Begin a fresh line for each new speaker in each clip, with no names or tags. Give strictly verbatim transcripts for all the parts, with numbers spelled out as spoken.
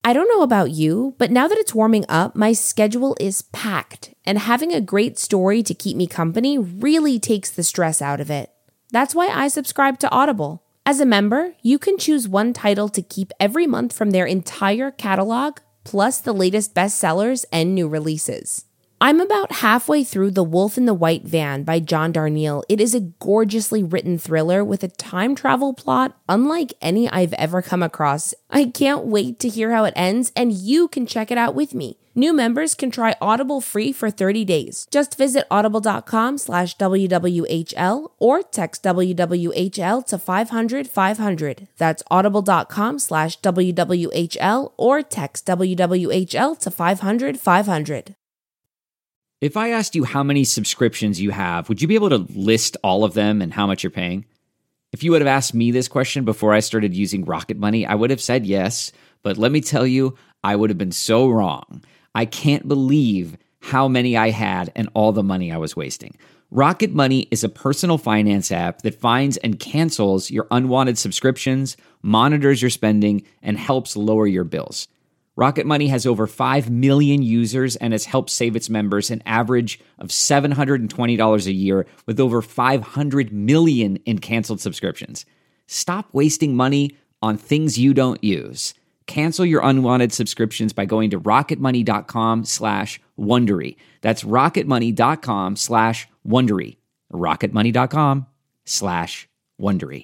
I don't know about you, but now that it's warming up, my schedule is packed, and having a great story to keep me company really takes the stress out of it. That's why I subscribe to Audible. As a member, you can choose one title to keep every month from their entire catalog, plus the latest bestsellers and new releases. I'm about halfway through The Wolf in the White Van by John Darnielle. It is a gorgeously written thriller with a time travel plot unlike any I've ever come across. I can't wait to hear how it ends, and you can check it out with me. New members can try Audible free for thirty days. Just visit audible.com slash WWHL or text W W H L to five hundred five hundred. That's audible.com slash WWHL or text W W H L to five hundred five hundred.
If I asked you how many subscriptions you have, would you be able to list all of them and how much you're paying? If you would have asked me this question before I started using Rocket Money, I would have said yes, but let me tell you, I would have been so wrong. I can't believe how many I had and all the money I was wasting. Rocket Money is a personal finance app that finds and cancels your unwanted subscriptions, monitors your spending, and helps lower your bills. Rocket Money has over five million users and has helped save its members an average of seven hundred twenty dollars a year with over five hundred million in canceled subscriptions. Stop wasting money on things you don't use. Cancel your unwanted subscriptions by going to rocketmoney.com slash Wondery. That's rocketmoney.com slash Wondery. rocketmoney.com slash Wondery.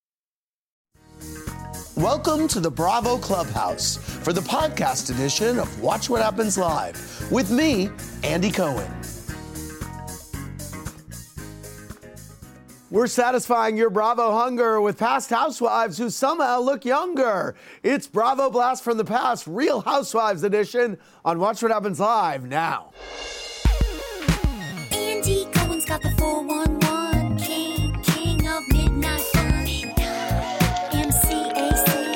Welcome to the Bravo Clubhouse for the podcast edition of Watch What Happens Live with me, Andy Cohen. We're satisfying your Bravo hunger with past housewives who somehow look younger. It's Bravo Blast from the Past, Real Housewives edition on Watch What Happens Live now.
Andy Cohen's got the four one one, king, king of midnight fun. M C A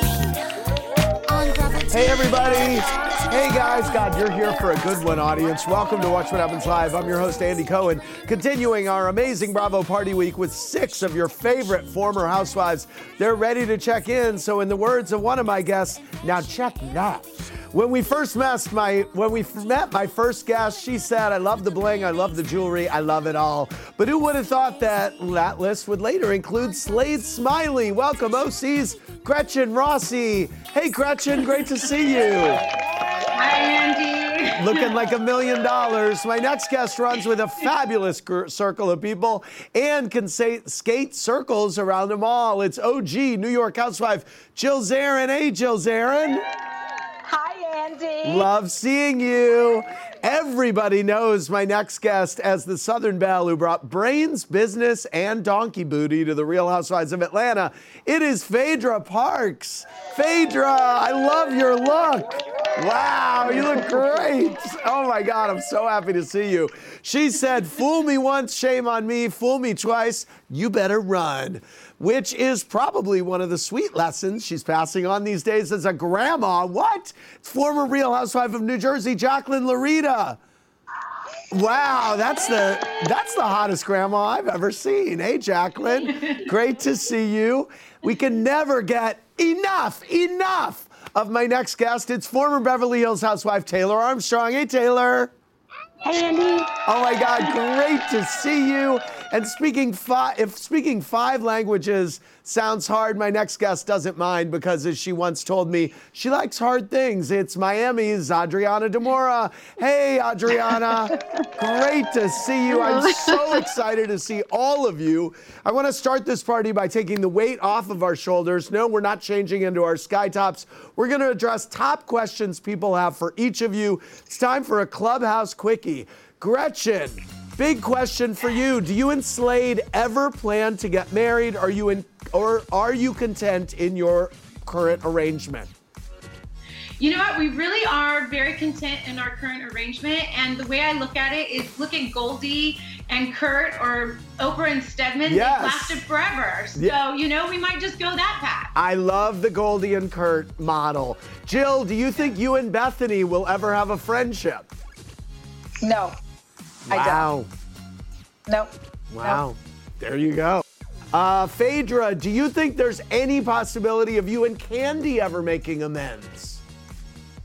C on Bravo.
Hey, everybody. Hey, guys. God, you're here for a good one, audience. Welcome to Watch What Happens Live. I'm your host, Andy Cohen, continuing our amazing Bravo Party Week with six of your favorite former housewives. They're ready to check in, so in the words of one of my guests, now check that. When we first met my when we met my first guest, she said, I love the bling, I love the jewelry, I love it all. But who would have thought that that list would later include Slade Smiley? Welcome, O C's Gretchen Rossi. Hey, Gretchen, great to see you.
Hi, Andy.
Looking like a million dollars. My next guest runs with a fabulous gr- circle of people and can say, skate circles around them all. It's O G New York housewife Jill Zarin. Hey, Jill Zarin.
Hi, Andy.
Love seeing you. Everybody knows my next guest as the Southern Belle who brought brains, business, and donkey booty to the Real Housewives of Atlanta. It is Phaedra Parks. Phaedra, I love your look. Wow, you look great. Oh my God, I'm so happy to see you. She said, fool me once, shame on me. Fool me twice, you better run. Which is probably one of the sweet lessons she's passing on these days as a grandma. What? Former Real Housewife of New Jersey, Jacqueline Laurita. Wow, that's the that's the hottest grandma I've ever seen. Hey, Jacqueline, great to see you. We can never get enough, enough of my next guest. It's former Beverly Hills housewife Taylor Armstrong. Hey, Taylor.
Hey, Andy.
Oh my God, great to see you. And speaking five, if speaking five languages sounds hard, my next guest doesn't mind because, as she once told me, she likes hard things. It's Miami's Adriana Demora. Hey, Adriana. Great to see you. I'm so excited to see all of you. I want to start this party by taking the weight off of our shoulders. No, we're not changing into our sky tops. We're going to address top questions people have for each of you. It's time for a Clubhouse Quickie. Gretchen, big question for you. Do you and Slade ever plan to get married? Are you in, or are you content in your current arrangement?
You know what? We really are very content in our current arrangement. And the way I look at it is look at Goldie and Kurt or Oprah and Stedman.
Yes.
They've lasted forever. So,
Yeah.
you know, we might just go that path.
I love the Goldie and Kurt model. Jill, do you think you and Bethany will ever have a friendship?
No, I
Wow.
don't. No.
Wow.
No.
There you go. Uh, Phaedra, do you think there's any possibility of you and Candy ever making amends?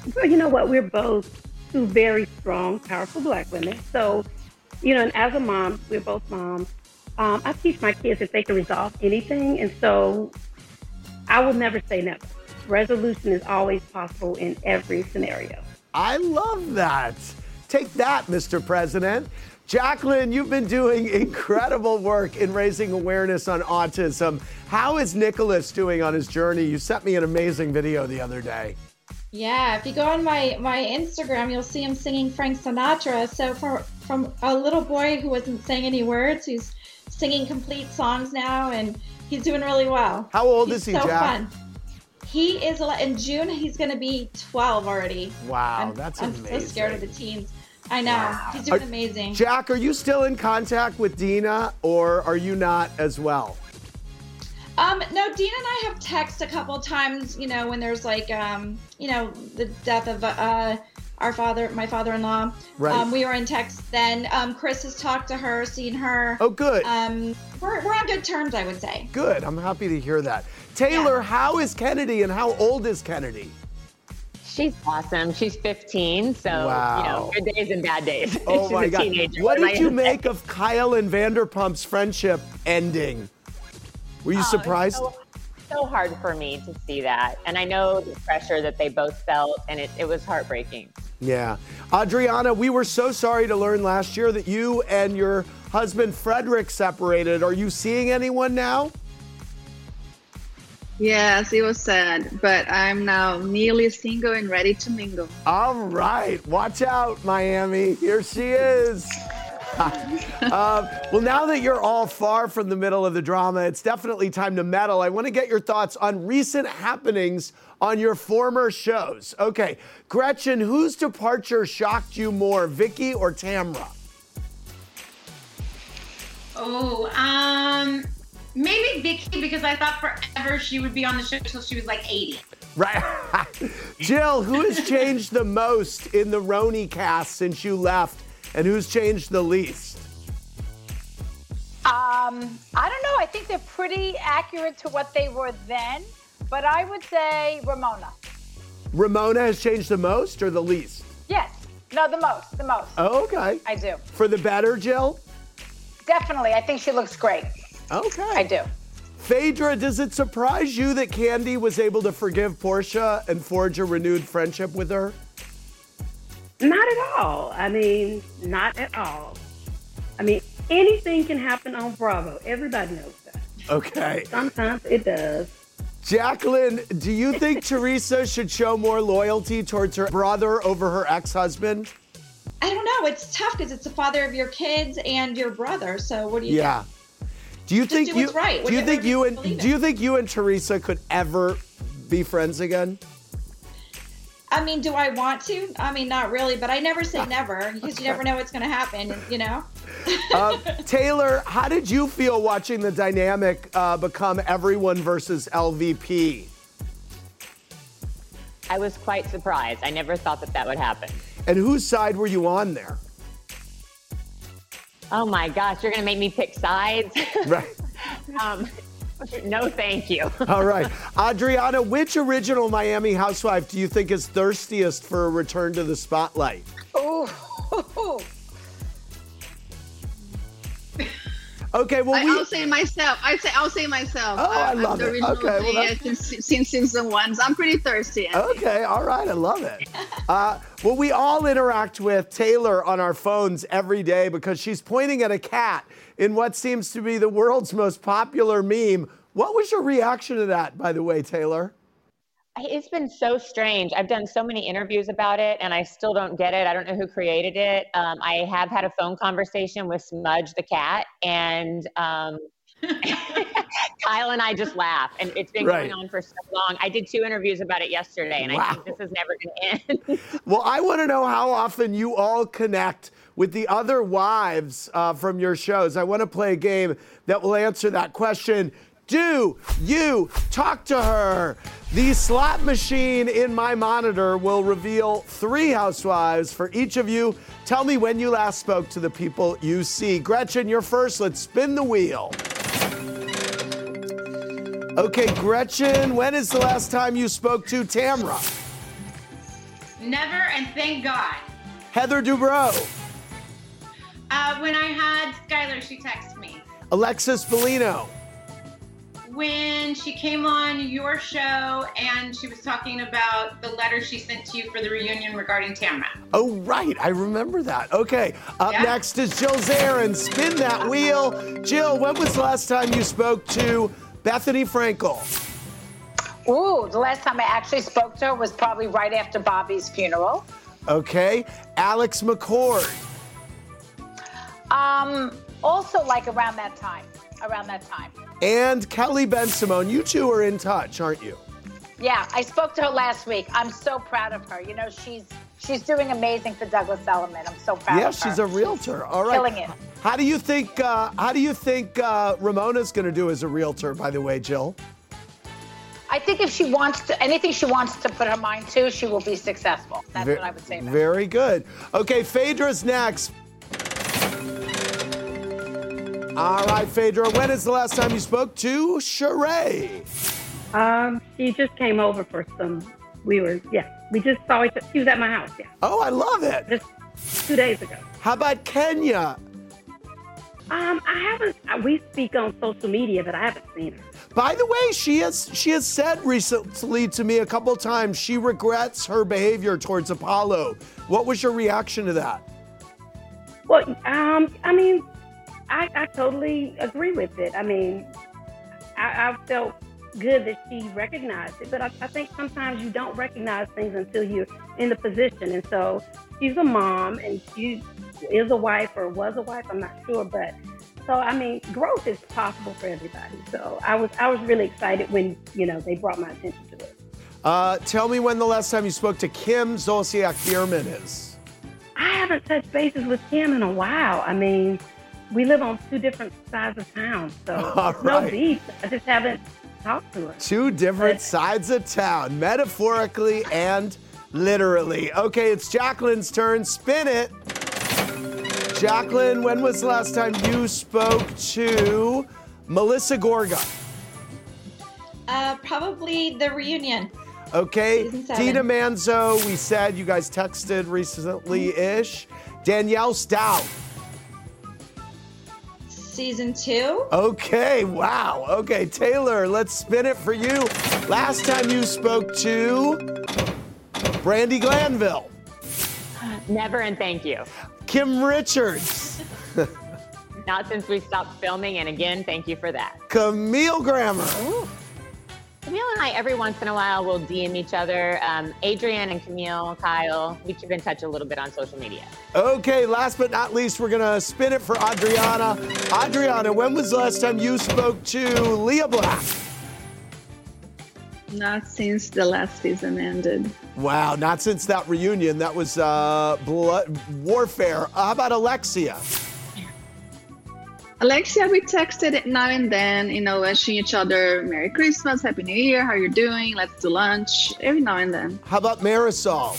Well, you know what? We're both two very strong, powerful Black women. So, you know, and as a mom, we're both moms. Um, I teach my kids that they can resolve anything. And so I will never say never. Resolution is always possible in every scenario.
I love that. Take that, Mister President. Jacqueline, you've been doing incredible work in raising awareness on autism. How is Nicholas doing on his journey? You sent me an amazing video the other day.
Yeah, if you go on my, my Instagram, you'll see him singing Frank Sinatra. So for, from a little boy who wasn't saying any words, he's singing complete songs now, and he's doing really well.
How old
he's
is he,
so
Jack?
Fun. He is, in June, he's going to be twelve already.
Wow,
I'm,
that's
I'm
amazing.
I'm so scared of the teens. I know. Wow. He's doing
are,
amazing.
Jack, are you still in contact with Dina, or are you not as well?
Um, no, Dina and I have texted a couple of times, you know, when there's like, um, you know, the death of uh, our father, my father-in-law.
Right.
Um, we were in text then. Um, Chris has talked to her, seen her.
Oh, good.
Um, we're, we're on good terms, I would say.
Good. I'm happy to hear that. Taylor, yeah. How is Kennedy, and how old is Kennedy?
She's awesome. She's fifteen, so,
wow.
you know, good days and bad days.
Oh,
She's
my
a
God.
Teenager,
what did you make of Kyle and Vanderpump's friendship ending? Were you
oh,
surprised?
So, so hard for me to see that. And I know the pressure that they both felt, and it, it was heartbreaking.
Yeah. Adriana, we were so sorry to learn last year that you and your husband Frederick separated. Are you seeing anyone now?
Yes, it was sad, but I'm now nearly single and ready to mingle.
All right. Watch out, Miami. Here she is. uh, well, now that you're all far from the middle of the drama, it's definitely time to meddle. I want to get your thoughts on recent happenings on your former shows. Okay, Gretchen, whose departure shocked you more, Vicky or Tamra?
Oh, um, maybe Vicky, because I thought forever she would be on the show until she was like eighty.
Right. Jill, who has changed the most in the Roni cast since you left? And who's changed the least?
Um, I don't know. I think they're pretty accurate to what they were then, but I would say Ramona.
Ramona has changed the most or the least?
Yes. No, the most. The most.
Oh, okay.
I do.
For the better, Jill?
Definitely. I think she looks great.
Okay.
I do.
Phaedra, does it surprise you that Candy was able to forgive Portia and forge a renewed friendship with her?
Not at all. I mean, not at all. I mean, anything can happen on Bravo. Everybody knows that.
Okay.
Sometimes it does.
Jacqueline, do you think Teresa should show more loyalty towards her brother over her ex-husband?
I don't know. It's tough because it's the father of your kids and your brother. So what do you
yeah.
think?
Do you
Just
think
do
you
what's right.
do you think you and
believe
do you think you and Teresa could ever be friends again?
I mean, do I want to? I mean, not really, but I never say never because you never know what's going to happen, you know?
uh, Taylor, how did you feel watching the dynamic uh, become everyone versus L V P?
I was quite surprised. I never thought that that would happen.
And whose side were you on there?
Oh my gosh, you're going to make me pick sides?
Right.
um, no, thank you.
All right. Adriana, which original Miami housewife do you think is thirstiest for a return to the spotlight?
Ooh.
Okay, well,
I,
we...
I'll say myself. I say I'll say myself.
Oh, I love
I'm the
it.
original
Okay, well,
Gia
that's-
since, since season one. So I'm pretty thirsty. Andy.
Okay, all right, I love it. Uh, well, we all interact with Taylor on our phones every day because she's pointing at a cat in what seems to be the world's most popular meme. What was your reaction to that, by the way, Taylor?
It's been so strange. I've done so many interviews about it, and I still don't get it. I don't know who created it. Um, I have had a phone conversation with Smudge the cat, and um, Kyle and I just laugh. And it's been
Right.
going on for so long. I did two interviews about it yesterday, and
Wow.
I think this is never going to end.
Well, I want to know how often you all connect with the other wives uh, from your shows. I want to play a game that will answer that question. Do you talk to her? The slot machine in my monitor will reveal three housewives for each of you. Tell me when you last spoke to the people you see. Gretchen, you're first. Let's spin the wheel. Okay, Gretchen, when is the last time you spoke to Tamra?
Never, and thank God.
Heather Dubrow.
Uh, when I had Skylar, she texted me.
Alexis Bellino.
When she came on your show and she was talking about the letter she sent to you for the reunion regarding Tamra.
Oh, right. I remember that. Okay. Up
Yeah.
next is Jill Zarin. Spin that wheel. Jill, when was the last time you spoke to Bethany Frankel?
Ooh, the last time I actually spoke to her was probably right after Bobby's funeral.
Okay. Alex McCord.
Um, also like around that time, around that time.
And Kelly Ben Simone. You two are in touch, aren't you?
Yeah, I spoke to her last week. I'm so proud of her. You know, she's she's doing amazing for Douglas Elliman. I'm so proud
Yeah,
of her.
she's a realtor. All right.
Killing it.
How do you think? Uh, how do you think uh, Ramona's going to do as a realtor? By the way, Jill.
I think if she wants to, anything she wants to put her mind to, she will be successful. That's
Ve-
what I would say. About her.
Very good. Okay, Phaedra's next. All right, Phaedra, when is the last time you spoke to Sheree?
Um, she just came over for some. We were, yeah, we just saw each other. She was at my house, yeah.
Oh, I love it.
Just two days ago.
How about Kenya?
Um, I haven't. uh, We speak on social media, but I haven't seen her.
By the way, she has she has said recently to me a couple times she regrets her behavior towards Apollo. What was your reaction to that?
Well, um, I mean, I, I totally agree with it. I mean, I, I felt good that she recognized it, but I, I think sometimes you don't recognize things until you're in the position. And so she's a mom, and she is a wife or was a wife. I'm not sure, but so I mean, growth is possible for everybody. So I was I was really excited when you know they brought my attention to it.
Uh, tell me when the last time you spoke to Kim Zolciak-Bierman is.
I haven't touched bases with Kim in a while. I mean, we live on two different sides of town, so
All
no
right.
beef. I just haven't talked to her.
Two different
But-
sides of town, metaphorically and literally. Okay, it's Jacqueline's turn. Spin it. Jacqueline, when was the last time you spoke to Melissa Gorga?
Uh, probably the reunion.
Okay,
Season seven.
Dina Manzo, we said you guys texted recently-ish. Danielle Stout.
Season two.
Okay, wow. Okay, Taylor, let's spin it for you. Last time you spoke to Brandi Glanville.
Never and thank you.
Kim Richards.
Not since we stopped filming, and again, thank you for that.
Camille Grammer.
Camille and I, every once in a while, will D M each other. Um, Adrienne and Camille, Kyle, we keep in touch a little bit on social media.
Okay, last but not least, we're going to spin it for Adriana. Adriana, when was the last time you spoke to Leah Black?
Not since the last season ended.
Wow, not since that reunion. That was uh, blood warfare. How about Alexia?
Alexia, we texted it now and then, you know, wishing each other Merry Christmas, Happy New Year, how you're doing, let's do lunch, every now and then.
How about Marisol?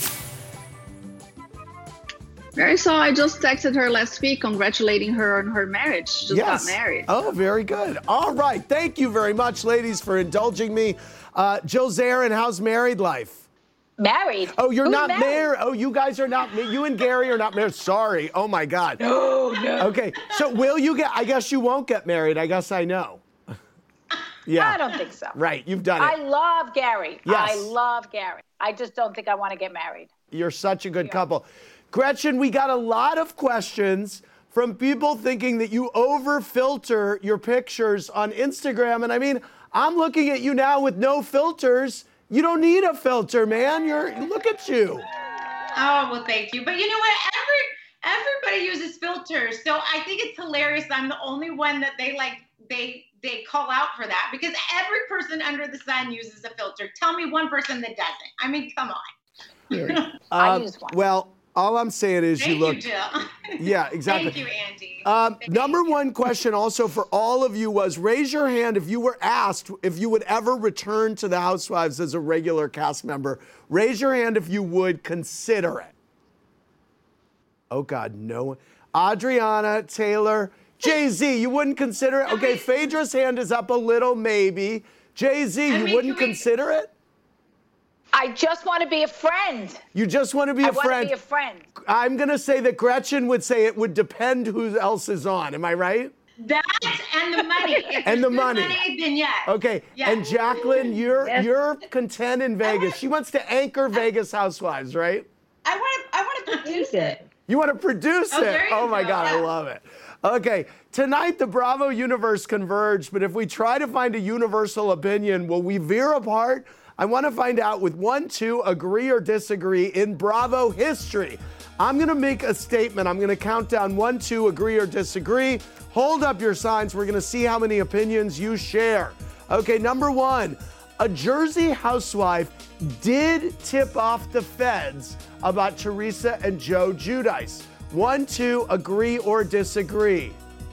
Marisol, I just texted her last week congratulating her on her marriage. She just got married.
Oh, very good. All right. Thank you very much, ladies, for indulging me. Uh, Jill Zarin, how's married life?
Married?
Oh, you're
Who's
not
married?
married. Oh, you guys are not. You and Gary are not married. Sorry. Oh my God.
No, no.
Okay. So will you get? I guess you won't get married. I guess I know. Yeah.
I don't think so.
Right. You've done
I
it.
love Gary.
Yes.
I love Gary. I just don't think I want to get married.
You're such a good couple. Gretchen, we got a lot of questions from people thinking that you over filter your pictures on Instagram. And I mean, I'm looking at you now with no filters. You don't need a filter, man. You're look at you.
Oh, well, thank you. But you know what? Every everybody uses filters. So I think it's hilarious. I'm the only one that they like they they call out for that because every person under the sun uses a filter. Tell me one person that doesn't. I mean, come on.
I
Um,
use one.
Well, all I'm saying is
Thank
you look.
you, Jill.
Yeah, exactly.
Thank you, Andy.
Um, number one question also for all of you was raise your hand if you were asked if you would ever return to the Housewives as a regular cast member. Raise your hand if you would consider it. Oh God, no one. Adriana, Taylor, Jay-Z, you wouldn't consider it? Okay, Phaedra's hand is up a little, maybe. Jay-Z,
I
you
mean,
wouldn't
can we-
consider it?
I just want to be a friend.
You just want to be a
I want
friend.
to be a friend.
I'm going to say that Gretchen would say it would depend who else is on. Am I right?
That and the money. If
And the
there's
money.
good money, then yes.
Okay.
Yes.
And Jacqueline, you're
Yes.
you're content in Vegas. She wants to anchor Vegas Housewives, right?
I want to I want to produce it.
You want to produce
Oh,
it?
there you
Oh my
go.
God, I
Yeah.
love it. Okay, tonight the Bravo universe converged, but if we try to find a universal opinion, will we veer apart? I want to find out with one, two, agree or disagree in Bravo history. I'm going to make a statement. I'm going to count down one, two, agree or disagree. Hold up your signs. We're going to see how many opinions you share. Okay, number one, a Jersey housewife did tip off the feds about Teresa and Joe Giudice. One, two, agree or disagree.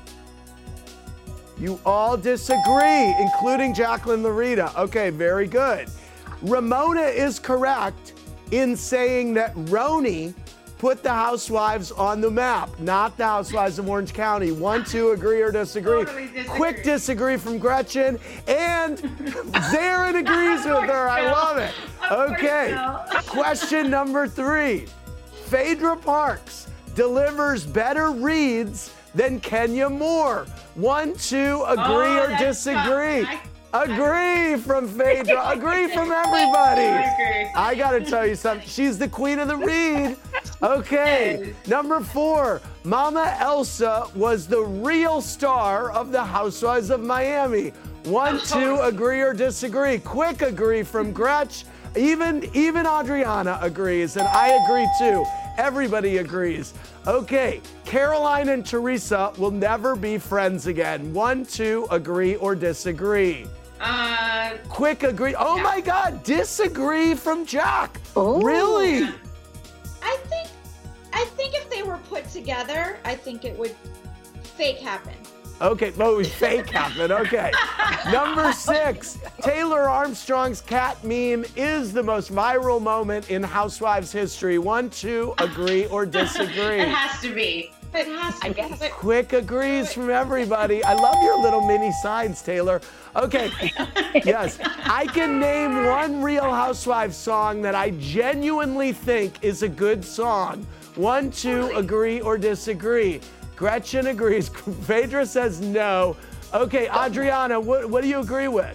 You all disagree, including Jacqueline Larita. Okay, very good. Ramona is correct in saying that Roni put the housewives on the map, not the housewives of Orange County. One, two, agree or disagree.
Totally disagree.
Quick disagree from Gretchen, and Zarin agrees with her. I love it. Okay, question number three. Phaedra Parks delivers better reads than Kenya Moore. One, two, agree
Oh,
or
that's
disagree.
tough. I-
Agree from Phaedra. Agree from everybody.
I agree.
I gotta tell you something. She's the queen of the read. Okay. Number four. Mama Elsa was the real star of the Housewives of Miami. One, two, agree or disagree. Quick agree from Gretch. Even even Adriana agrees, and I agree too. Everybody agrees. Okay, Caroline and Teresa will never be friends again. One, two, agree or disagree.
Uh,
Quick agree. Oh
Yeah.
my God, disagree from Jack.
Oh.
Really?
I think I think if they were put together, I think it would fake happen.
Okay, oh, we fake happen. Okay. Number six, Taylor Armstrong's cat meme is the most viral moment in Housewives history. One, two, agree or disagree.
it has to be. It has to
I
be.
guess.
Quick agrees from everybody. I love your little mini signs, Taylor. Okay, yes. I can name one Real Housewives song that I genuinely think is a good song. One, two, agree or disagree. Gretchen agrees. Phaedra says no. Okay, Adriana, what, what do you agree with?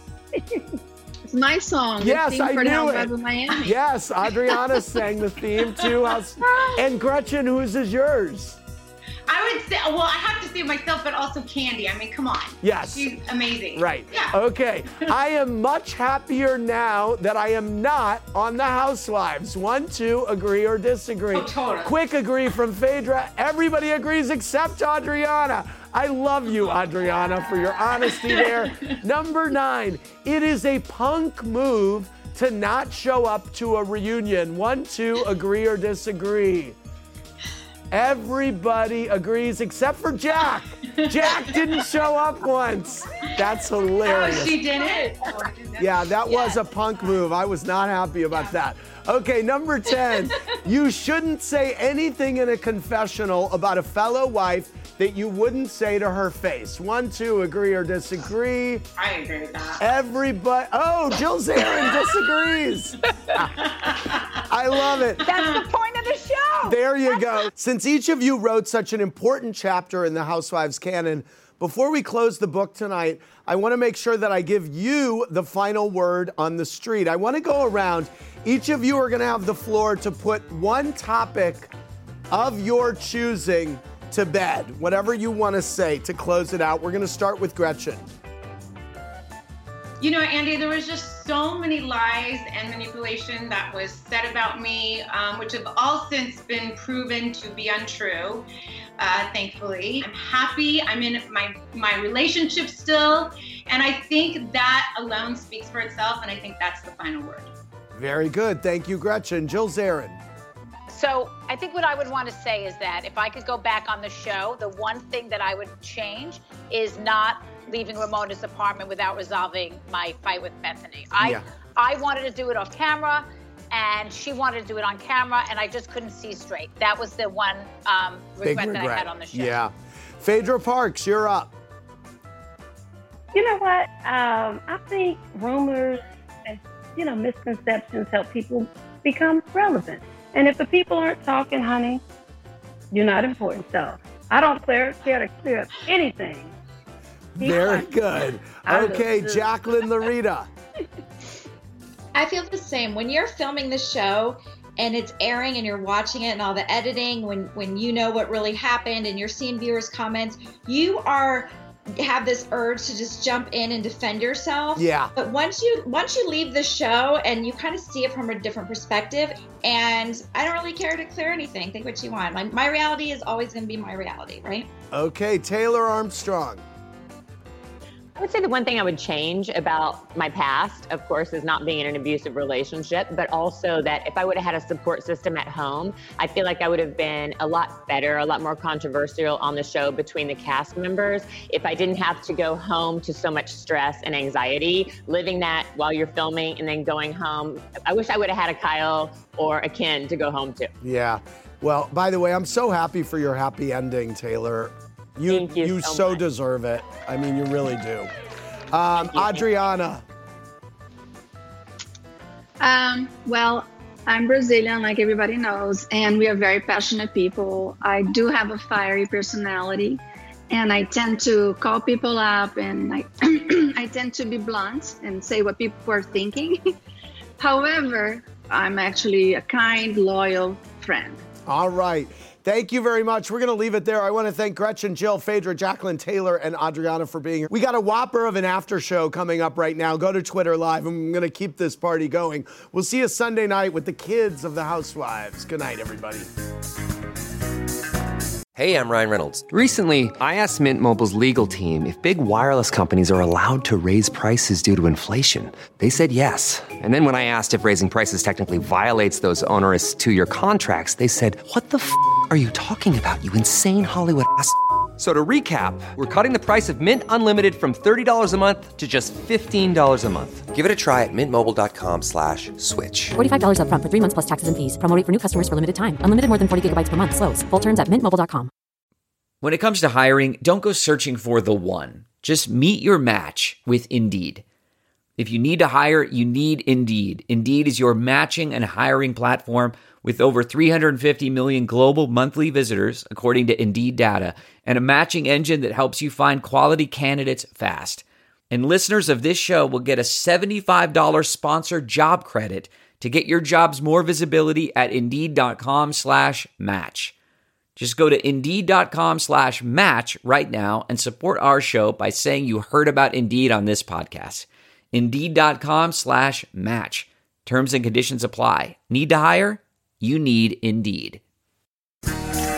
It's my song. the
Yes,
theme
I
for the
knew
Housewives
it.
of Miami.
Yes, Adriana sang the theme too. House- And Gretchen, whose is yours?
I would say, well, I have to say myself, but also Candy. I mean, come on.
Yes.
She's amazing.
Right.
Yeah.
Okay. I am much happier now that I am not on the Housewives. One, two, agree or disagree.
Oh, totally.
Quick agree from Phaedra. Everybody agrees except Adriana. I love you, Adriana, for your honesty there. Number nine, it is a punk move to not show up to a reunion. One, two, agree or disagree. Everybody agrees except for Jack. Jack didn't show up once. That's
Oh,
hilarious.
she did it?
Yeah, that was a punk move. I was not happy about that. Okay, number ten. You shouldn't say anything in a confessional about a fellow wife that you wouldn't say to her face. One, two, agree or disagree.
I agree with that.
Everybody. Oh, Jill Zarin disagrees. I love it.
That's the point of the show.
There you go. Since each of you wrote such an important chapter in the Housewives canon, before we close the book tonight, I want to make sure that I give you the final word on the street. I want to go around. Each of you are going to have the floor to put one topic of your choosing to bed, whatever you want to say to close it out. We're going to start with Gretchen.
You know, Andy, there was just so many lies and manipulation that was said about me, um, which have all since been proven to be untrue, uh, thankfully. I'm happy. I'm in my, my relationship still. And I think that alone speaks for itself. And I think that's the final word.
Very good. Thank you, Gretchen. Jill Zarin.
So I think what I would want to say is that if I could go back on the show, the one thing that I would change is not leaving Ramona's apartment without resolving my fight with Bethany. I
Yeah.
I wanted to do it off camera, and she wanted to do it on camera, and I just couldn't see straight. That was the one um,
Big
regret,
regret.
that I had on the show.
Yeah. Phaedra Parks, you're up.
You know what? Um, I think rumors, you know, misconceptions help people become relevant. And if the people aren't talking, honey, you're not important. So I don't clear, care to clear up anything. Be
Very
quiet.
good.
I
Okay,
will.
Jacqueline Larita.
I feel the same. When you're filming the show and it's airing and you're watching it and all the editing, when when you know what really happened and you're seeing viewers' comments, you are have this urge to just jump in and defend yourself.
Yeah.
But once you once you leave the show and you kind of see it from a different perspective, and I don't really care to clear anything. Think what you want. My my reality is always going to be my reality, right?
Okay, Taylor Armstrong.
I would say the one thing I would change about my past, of course, is not being in an abusive relationship, but also that if I would have had a support system at home, I feel like I would have been a lot better, a lot more controversial on the show between the cast members if I didn't have to go home to so much stress and anxiety, living that while you're filming and then going home. I wish I would have had a Kyle or a Ken to go home to.
Yeah. Well, by the way, I'm so happy for your happy ending, Taylor. You
Thank you so
so
much.
deserve it. I mean, you really do. Um, Adriana.
Um, well, I'm Brazilian, like everybody knows, and we are very passionate people. I do have a fiery personality, and I tend to call people up, and I, I tend to be blunt and say what people are thinking. However, I'm actually a kind, loyal friend.
All right. Thank you very much. We're going to leave it there. I want to thank Gretchen, Jill, Phaedra, Jacqueline, Taylor, and Adriana for being here. We got a whopper of an after show coming up right now. Go to Twitter Live. I'm going to keep this party going. We'll see you Sunday night with the kids of the Housewives. Good night, everybody.
Hey, I'm Ryan Reynolds. Recently, I asked Mint Mobile's legal team if big wireless companies are allowed to raise prices due to inflation. They said yes. And then when I asked if raising prices technically violates those onerous two-year contracts, they said, "What the f*** are you talking about, you insane Hollywood ass f- So to recap, we're cutting the price of Mint Unlimited from thirty dollars a month to just fifteen dollars a month. Give it a try at mintmobile.com slash switch.
forty-five dollars up front for three months plus taxes and fees. Promo rate for new customers for limited time. Unlimited more than forty gigabytes per month. Slows full terms at mint mobile dot com.
When it comes to hiring, don't go searching for the one. Just meet your match with Indeed. If you need to hire, you need Indeed. Indeed is your matching and hiring platform with over three hundred fifty million global monthly visitors, according to Indeed data, and a matching engine that helps you find quality candidates fast. And listeners of this show will get a seventy-five dollars sponsored job credit to get your jobs more visibility at Indeed.com slash match. Just go to Indeed.com slash match right now and support our show by saying you heard about Indeed on this podcast. Indeed.com slash match. Terms and conditions apply. Need to hire? You need Indeed.
All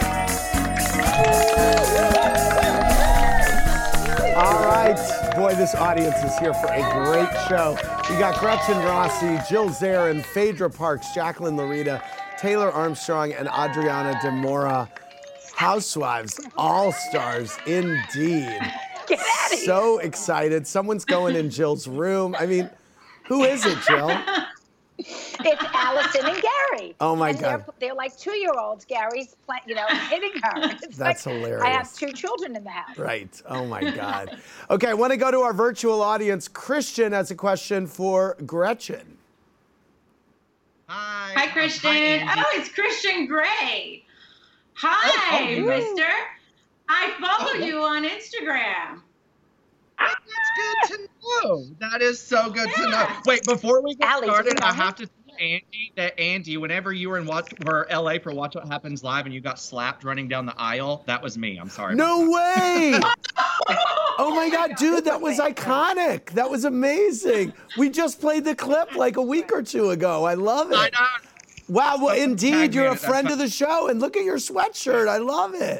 right. Boy, this audience is here for a great show. We got Gretchen Rossi, Jill Zarin, Phaedra Parks, Jacqueline Larita, Taylor Armstrong, and Adriana De Mora. Housewives All-Stars, indeed.
Get out of
So excited. Someone's going in Jill's room. I mean, who is it, Jill?
It's Allison and Gary.
Oh, my
and
God.
They're, they're like two-year-olds. Gary's, pla- you know, hitting her. It's
That's
like,
hilarious.
I have two children in the house.
Right. Oh, my God. Okay, I want to go to our virtual audience. Christian has a question for Gretchen.
Hi. Hi, Christian. oh, it's Christian Gray. Hi,
Oh, oh,
mister. I follow
Oh,
you on Instagram.
That's good to know. That is so good to know. Wait, before we get
Allie, do
started,
you know
I
him?
have to tell Andy that Andy, whenever you were in Watch, were L A for Watch What Happens Live and you got slapped running down the aisle, that was me. I'm sorry.
No way! Oh my God, dude, that was iconic. That was amazing. We just played the clip like a week or two ago. I love it.
I know.
Wow, well,
Tag
indeed,
me
you're
in
a
it. That's
friend
fine.
of the show, and look at your sweatshirt. I love it.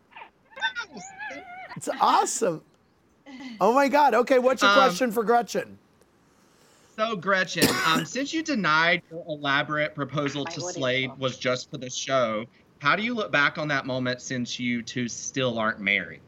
It's awesome. Oh my God. Okay, what's your
Um,
question for Gretchen?
So, Gretchen, um, since you denied your elaborate proposal to
what is
Slade
it?
was just for the show, how do you look back on that moment since you two still aren't married?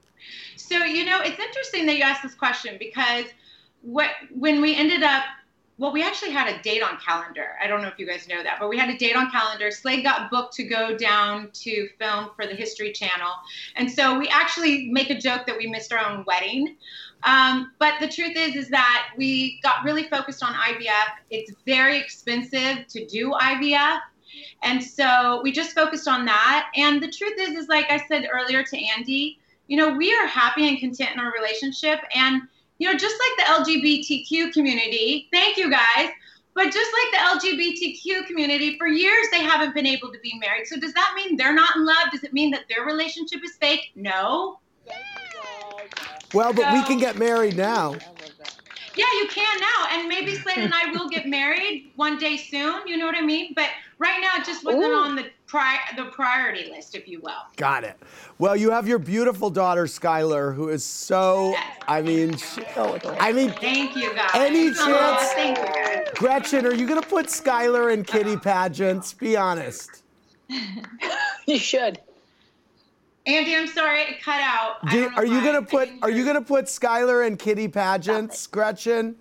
So, you know, it's interesting that you asked this question because what when we ended up well, we actually had a date on calendar. I don't know if you guys know that, but we had a date on calendar. Slade got booked to go down to film for the History Channel. And so we actually make a joke that we missed our own wedding. Um, but the truth is, is that we got really focused on I V F. It's very expensive to do I V F. And so we just focused on that. And the truth is, is like I said earlier to Andy, you know, we are happy and content in our relationship. And you know, just like the L G B T Q community, thank you guys, but just like the L G B T Q community, for years they haven't been able to be married. So does that mean they're not in love? Does it mean that their relationship is fake? No.
Well, but
So-
we can get married now.
Yeah, you can now. And maybe Slade and I will get married one day soon, you know what I mean? But right now it just wasn't
Ooh.
on the pri- the priority list, if you will.
Got it. Well, you have your beautiful daughter, Skylar, who is so, I mean, she, I mean,
Thank you, guys.
any
Aw,
chance,
thank you, guys.
Gretchen, are you going to put Skylar in kitty pageants? Be honest.
You should.
Andy, I'm sorry, it cut out. I
Do,
don't know
are you
why.
going to put, are you going to put Skylar in kitty pageants, Gretchen?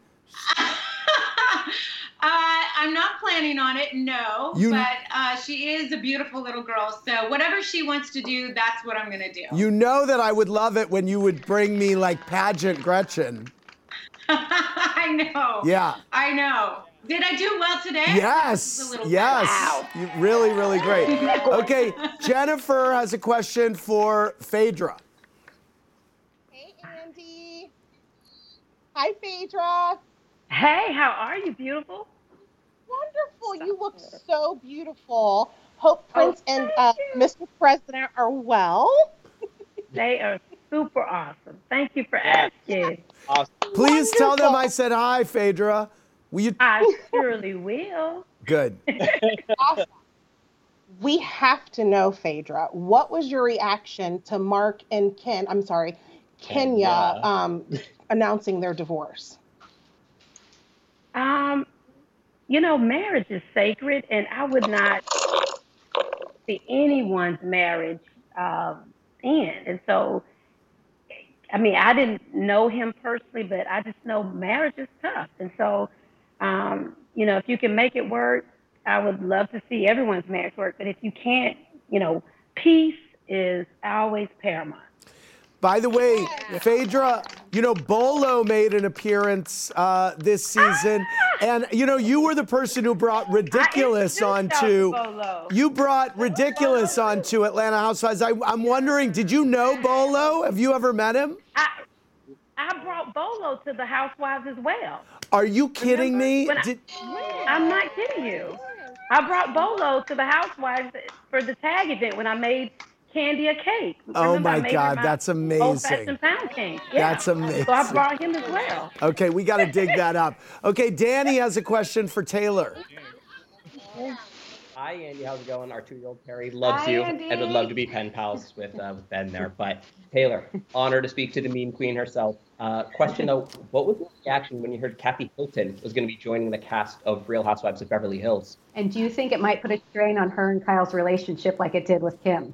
Uh, I'm not planning on it, no.
You-
but uh, she is a beautiful little girl. So whatever she wants to do, that's what I'm going to do.
You know that I would love it when you would bring me like pageant Gretchen.
I know.
Yeah.
I know. Did I do well today?
Yes,
A little
yes.
Wow.
You, really, really great. Okay, Jennifer has a question for Phaedra.
Hey, Andy. Hi, Phaedra.
Hey, how are you, beautiful?
Wonderful. You look so beautiful. Hope Prince and uh, Mister President are well.
They are super awesome. Thank you for asking.
Awesome.
Please tell them I said hi, Phaedra. Will you?
I surely will.
Good.
Awesome. We have to know, Phaedra, what was your reaction to Mark and Ken, I'm sorry, Kenya,
Kenya.
um, announcing their divorce?
Um, you know, marriage is sacred, and I would not see anyone's marriage um, end. And so, I mean, I didn't know him personally, but I just know marriage is tough. And so, um, you know, if you can make it work, I would love to see everyone's marriage work. But if you can't, you know, peace is always paramount.
By the way, Phaedra, you know, Bolo made an appearance uh, this season. And, you know, you were the person who brought Ridiculous onto,
Bolo.
you brought Ridiculous onto Atlanta Housewives. I, I'm wondering, did you know Bolo? Have you ever met him?
I, I brought Bolo to the Housewives as well.
Are you kidding me?
When I-
Did-
I'm not kidding you. I brought Bolo to the Housewives for the tag event when I made Candy a cake.
Oh
Remember, I
my
made her
God,
my
that's amazing.
Old-fashioned pound cake. Yeah.
That's amazing.
So I brought him as well.
Okay, we got to dig that up. Okay, Danny has a question for Taylor.
Hi, Andy. How's it going? Our two-year-old Perry loves
Hi,
you
Andy.
and would love to be pen pals with, uh, with Ben there. But Taylor, honor to speak to the meme queen herself. Uh, question though, what was your reaction when you heard Kathy Hilton was going to be joining the cast of Real Housewives of Beverly Hills?
And do you think it might put a strain on her and Kyle's relationship like it did with Kim?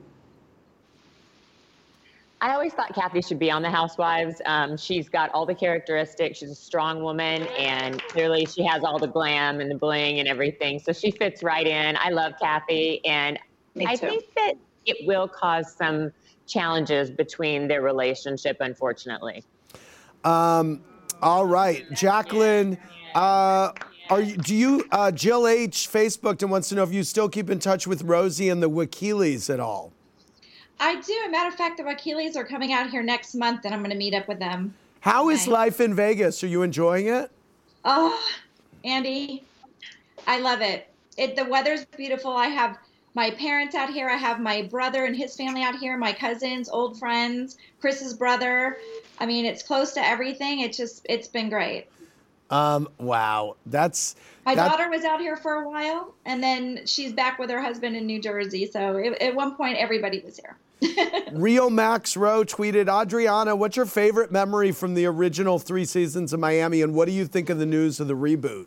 I always thought Kathy should be on the Housewives. Um, she's got all the characteristics. She's a strong woman, and clearly she has all the glam and the bling and everything. So she fits right in. I love Kathy, and
Me
I
too.
think that it will cause some challenges between their relationship, unfortunately.
Um, all right, Jacqueline, uh, are you, do you, uh, Jill H. Facebooked and wants to know if you still keep in touch with Rosie and the Wakilis at all.
I do. As a matter of fact, the Wakilis are coming out here next month, and I'm going to meet up with them.
How is
Nice.
life in Vegas? Are you enjoying it?
Oh, Andy, I love it. It the weather's beautiful. I have my parents out here. I have my brother and his family out here, my cousins, old friends, Chris's brother. I mean, it's close to everything. It's just, it's been great.
Um, wow, that's
My
that-
daughter was out here for a while, and then she's back with her husband in New Jersey. So it, at one point, everybody was here.
Real Max Rowe tweeted, Adriana, what's your favorite memory from the original three seasons of Miami, and what do you think of the news of the reboot?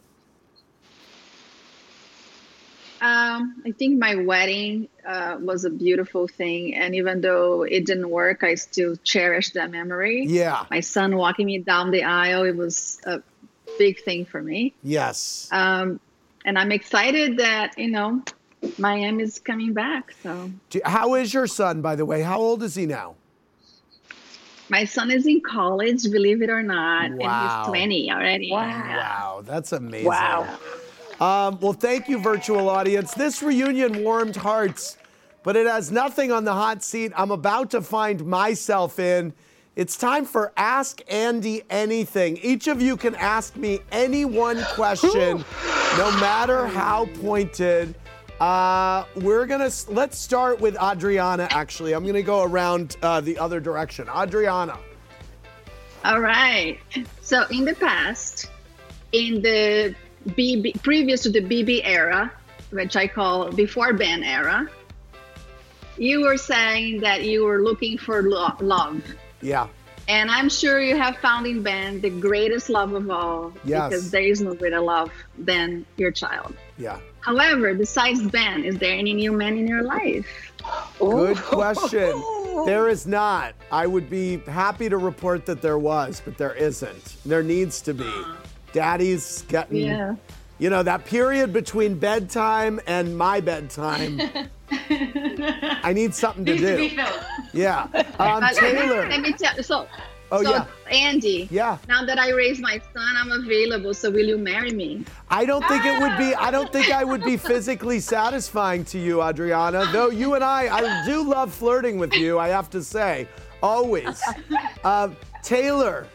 Um, I think my wedding uh, was a beautiful thing, and even though it didn't work, I still cherish that memory.
Yeah.
My son walking me down the aisle, it was a big thing for me.
Yes.
Um, and I'm excited that, you know, Miami is coming back. So
Do- How is your son, by the way? How old is he now?
my son is in college, believe it or not,
Wow.
and he's twenty already.
Wow, that's amazing.
Wow.
Um, well, thank you, virtual audience. This reunion warmed hearts, but it has nothing on the hot seat I'm about to find myself in. It's time for Ask Andy Anything. Each of you can ask me any one question, no matter how pointed. Uh, we're gonna, let's start with Adriana, actually. I'm gonna go around uh, the other direction. Adriana.
All right. So in the past, in the B B, previous to the B B era, which I call before Ben era, you were saying that you were looking for lo- love.
Yeah.
And I'm sure you have found in Ben the greatest love of all,
Yes.
because there is no greater love than your child.
Yeah.
However, besides Ben, is there any new man in your life?
Good question. There is not. I would be happy to report that there was, but there isn't. There needs to be. Daddy's getting,
Yeah.
you know, that period between bedtime and my bedtime. I need something to
Needs to
do.
be filled.
Yeah. Um,
But
Taylor.
Let me tell you. So,
Oh,
so
yeah.
Andy.
Yeah.
Now that I raised my son, I'm available. So will you marry me?
I don't think it would be, I don't think I would be physically satisfying to you, Adriana, though you and I, I do love flirting with you, I have to say, always. Uh, Taylor.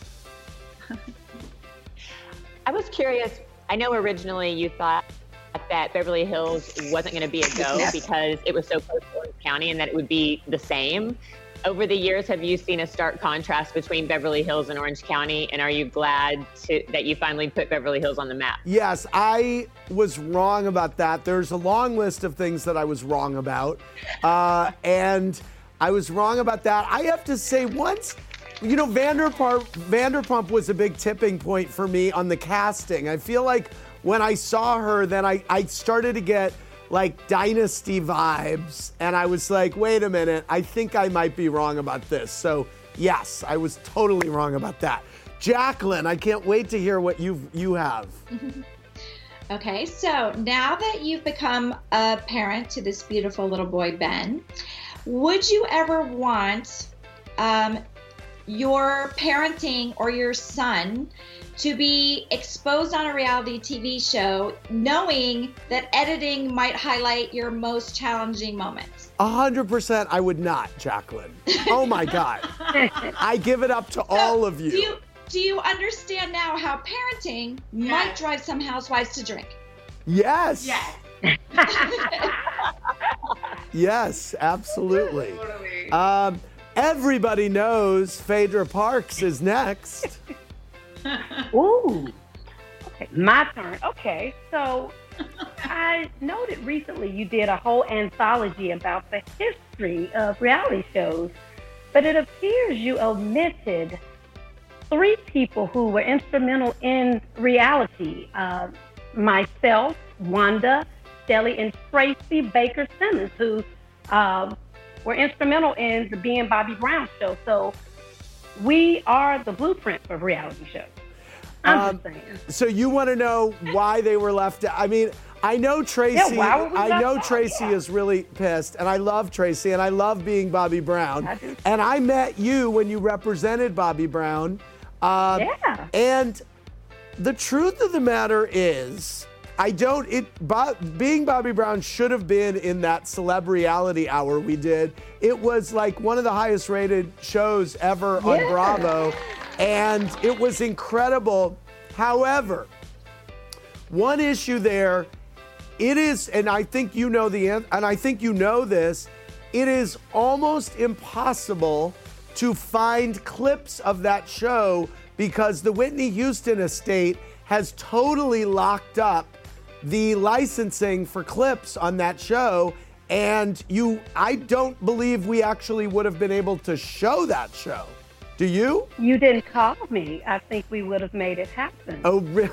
I was curious. I know originally you thought that Beverly Hills wasn't going to be a go
Yes.
because it was so close to Orange County and that it would be the same. Over the years, have you seen a stark contrast between Beverly Hills and Orange County? And are you glad to, that you finally put Beverly Hills on the map?
Yes, I was wrong about that. There's a long list of things that I was wrong about. Uh, and I was wrong about that. I have to say, once, you know, Vanderpump, Vanderpump was a big tipping point for me on the casting. I feel like when I saw her, then I, I started to get like Dynasty vibes. And I was like, wait a minute, I think I might be wrong about this. So yes, I was totally wrong about that. Jacqueline, I can't wait to hear what you you have.
Okay, so now that you've become a parent to this beautiful little boy, Ben, would you ever want um, your parenting or your son to be exposed on a reality T V show, knowing that editing might highlight your most challenging moments?
A hundred percent I would not, Jacqueline. Oh my God. I give it up to all of you.
Do you do you understand now how parenting might drive some housewives to drink?
Yes.
Yes.
Yes, absolutely. Um, everybody knows Phaedra Parks is next.
Ooh. Okay, my turn. Okay, so I noted recently you did a whole anthology about the history of reality shows, but it appears you omitted three people who were instrumental in reality. Uh, myself, Wanda, Shelly, and Tracy Baker Simmons, who um, were instrumental in the Being Bobby Brown show. So we are the blueprint for reality shows. I'm
Um,
just saying.
So you want to know why they were left out? I mean, I know Tracy.
Yeah, why were we
I
left
know
out?
Tracy
Yeah.
is really pissed, and I love Tracy, and I love being Bobby Brown.
I do.
And I met you when you represented Bobby Brown. Uh,
Yeah.
And the truth of the matter is, I don't. It Bo, being Bobby Brown should have been in that Celebrity Hour we did. It was like one of the highest rated shows ever on
Yeah.
Bravo, and it was incredible. However, one issue there, it is, and I think you know the an- and I think you know this. It is almost impossible to find clips of that show because the Whitney Houston estate has totally locked up the licensing for clips on that show. And you, I don't believe we actually would have been able to show that show. Do you?
You didn't call me. I think we would have made it happen.
Oh, really?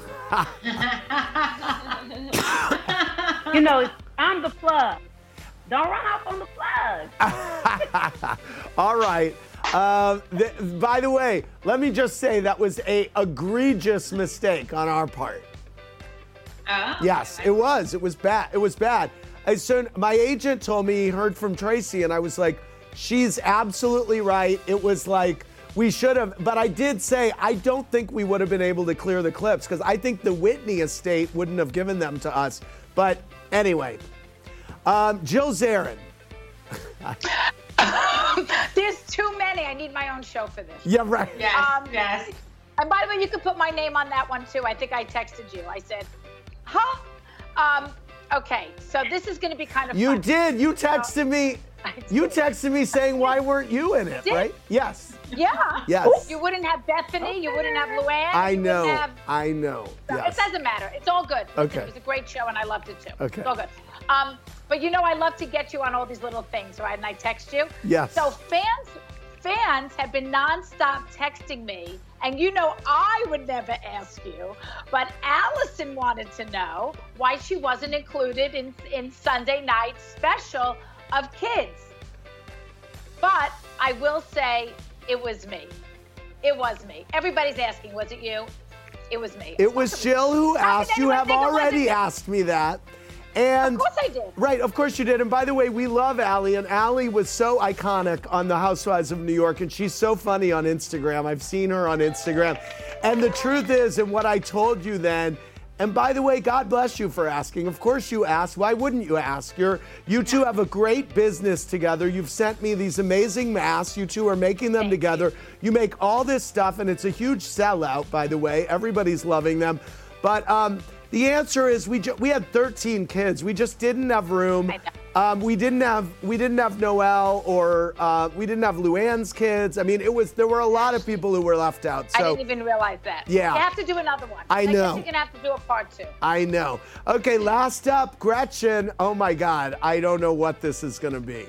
You know, I'm the plug. Don't run off on the plug.
All right. Uh, th- by the way, let me just say that was a egregious mistake on our part.
Oh,
Yes, it was. It was bad. It was bad. As soon, my agent told me he heard from Tracy, and I was like, she's absolutely right. It was like, we should have, but I did say, I don't think we would have been able to clear the clips because I think the Whitney estate wouldn't have given them to us. But anyway, um, Jill Zarin.
There's too many. I need my own show for this.
Yeah, right.
Yes,
Um,
yes.
And by the way, you can put my name on that one too. I think I texted you. I said, huh? Um, okay, so this is going to be kind of
You
fun.
did. You texted me. You texted me saying, why weren't you in it,
Did?
right? Yes.
Yeah.
Yes.
You wouldn't have Bethany. You wouldn't have Luann.
I
you
know.
wouldn't have-
I know.
So
Yes.
It doesn't matter. It's all good.
Okay.
It was a great show, and I loved it too.
Okay.
It's all good. Um, but you know, I love to get you on all these little things, right? And I text you.
Yes.
So fans, fans have been nonstop texting me, and you know, I would never ask you, but Allison wanted to know why she wasn't included in in Sunday night's special of Kids. But I will say, it was me. It was me. Everybody's asking, was it you? It was me.
It was Jill who
How
asked.
could
You
anyone
have
think it
already
wasn't-
asked me that. And
Of course I did.
Right, of course you did. And by the way, we love Allie, and Allie was so iconic on The Housewives of New York, and she's so funny on Instagram. I've seen her on Instagram. And the truth is, and what I told you then, and by the way, God bless you for asking. Of course you asked. Why wouldn't you ask? You're, you two have a great business together. You've sent me these amazing masks. You two are making them together. You make all this stuff, and it's a huge sellout, by the way. Everybody's loving them. But um, the answer is we ju- we had thirteen kids. We just didn't have room. Um, we didn't have we didn't have Noelle or uh, we didn't have Luann's kids. I mean, it was there were a lot of people who were left out. So
I didn't even realize that.
Yeah.
You have to do another one.
I
guess
know.
you're going to have to do a part two.
I know. Okay, last up, Gretchen. Oh my God, I don't know what this is going to be.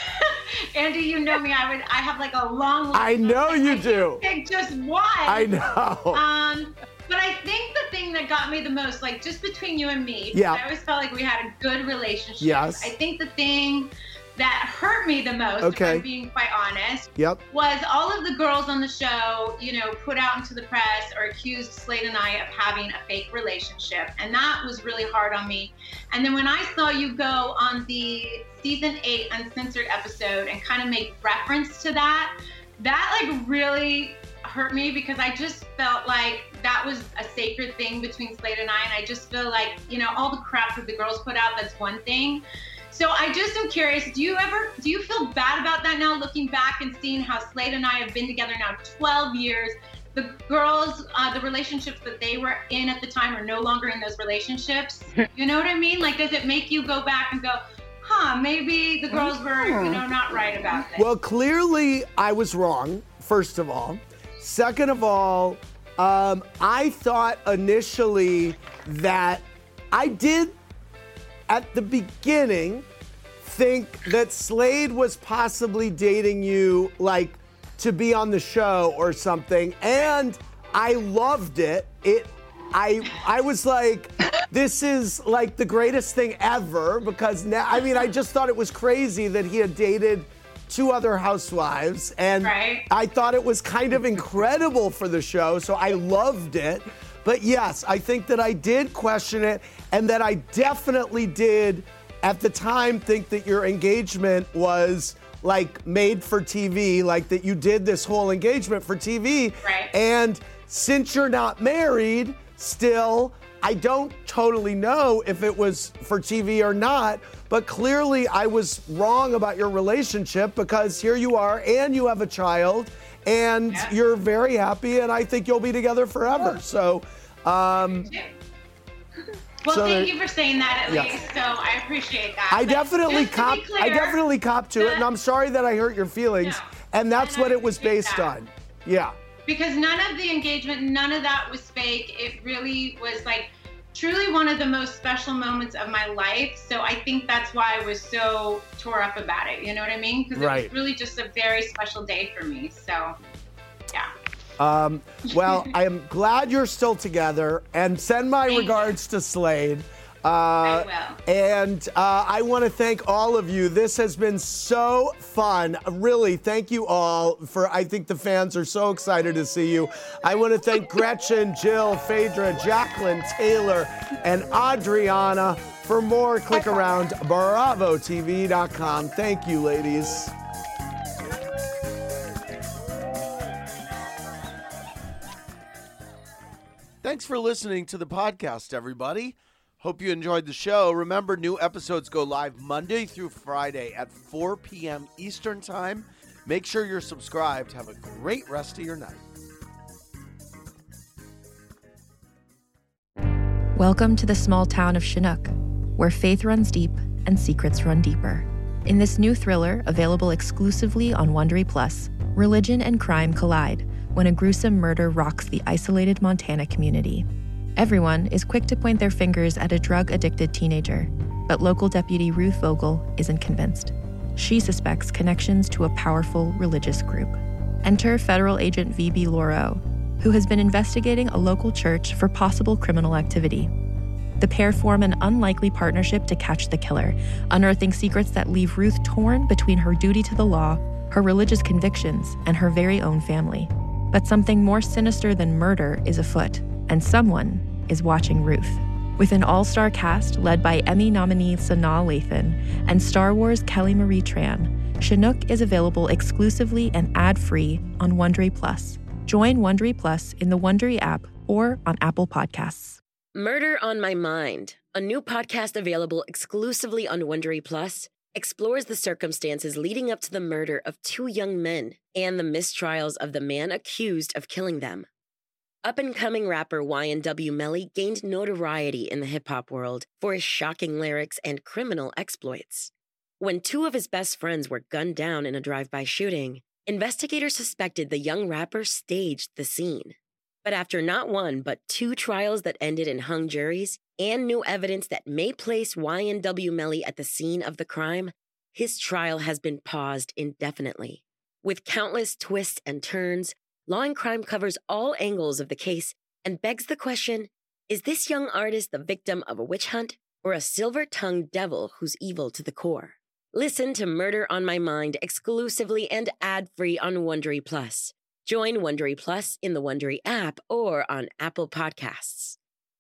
Andy, you know me. I would. I have like a long list.
I know you do.
Pick just one.
I know.
Um, but I think the thing that got me the most, like just between you and me, because
Yeah.
I always felt like we had a good relationship.
Yes.
I think the thing that hurt me the most,
Okay.
if I'm being quite honest,
Yep.
was all of the girls on the show, you know, put out into the press or accused Slade and I of having a fake relationship. And that was really hard on me. And then when I saw you go on the season eight uncensored episode and kind of make reference to that, that like really hurt me because I just felt like that was a sacred thing between Slade and I. And I just feel like, you know, all the crap that the girls put out, that's one thing. So I just am curious, do you ever, do you feel bad about that now, looking back and seeing how Slade and I have been together now twelve years? The girls, uh, the relationships that they were in at the time are no longer in those relationships. You know what I mean? Like, does it make you go back and go, huh, maybe the girls were, you know, not right about this?
Well, clearly I was wrong, first of all. Second of all, um, I thought initially that I did, at the beginning, think that Slade was possibly dating you, like, to be on the show or something. And I loved it. It, I, I was like, this is like the greatest thing ever because now, I mean, I just thought it was crazy that he had dated two other housewives, and
Right.
I thought it was kind of incredible for the show, so I loved it. But yes, I think that I did question it, and that I definitely did at the time think that your engagement was like made for T V, like that you did this whole engagement for T V.
Right.
And since you're not married still, I don't totally know if it was for T V or not, but clearly I was wrong about your relationship because here you are and you have a child and
Yeah.
you're very happy and I think you'll be together forever. So, um,
Well,
so
thank
there-
you for saying that at
Yeah.
least. So I appreciate that.
I
But
definitely
just to
cop.
be clear,
I definitely cop to it, and I'm sorry that I hurt your feelings.
No.
And that's
And I
what it was
appreciate
based
that.
on. Yeah.
Because none of the engagement, none of that was fake. It really was like truly one of the most special moments of my life. So I think that's why I was so tore up about it. You know what I mean? Because it
Right.
was really just a very special day for me. So, yeah.
Um, well, I am glad you're still together, and send my regards to Slade. Uh,
I will.
And uh, I want to thank all of you. This has been so fun. Really, thank you all for, I think the fans are so excited to see you. I want to thank Gretchen, Jill, Phaedra, Jacqueline, Taylor, and Adriana. For more, click around bravo T V dot com. Thank you, ladies. Thanks for listening to the podcast, everybody. Hope you enjoyed the show. Remember, new episodes go live Monday through Friday at four p.m. Eastern Time. Make sure you're subscribed. Have a great rest of your night.
Welcome to the small town of Chinook, where faith runs deep and secrets run deeper. In this new thriller, available exclusively on Wondery Plus, religion and crime collide when a gruesome murder rocks the isolated Montana community. Everyone is quick to point their fingers at a drug-addicted teenager, but local deputy Ruth Vogel isn't convinced. She suspects connections to a powerful religious group. Enter federal agent V B Lauro, who has been investigating a local church for possible criminal activity. The pair form an unlikely partnership to catch the killer, unearthing secrets that leave Ruth torn between her duty to the law, her religious convictions, and her very own family. But something more sinister than murder is afoot, and someone is watching Ruth. With an all-star cast led by Emmy nominee Sanaa Lathan and Star Wars Kelly Marie Tran, Chinook is available exclusively and ad-free on Wondery Plus. Join Wondery Plus in the Wondery app or on Apple Podcasts.
Murder on My Mind, a new podcast available exclusively on Wondery Plus, explores the circumstances leading up to the murder of two young men and the mistrials of the man accused of killing them. Up-and-coming rapper Y N W Melly gained notoriety in the hip-hop world for his shocking lyrics and criminal exploits. When two of his best friends were gunned down in a drive-by shooting, investigators suspected the young rapper staged the scene. But after not one but two trials that ended in hung juries and new evidence that may place Y N W Melly at the scene of the crime, his trial has been paused indefinitely. With countless twists and turns, Law and Crime covers all angles of the case and begs the question, is this young artist the victim of a witch hunt or a silver-tongued devil who's evil to the core? Listen to Murder on My Mind exclusively and ad-free on Wondery Plus. Join Wondery Plus in the Wondery app or on Apple Podcasts.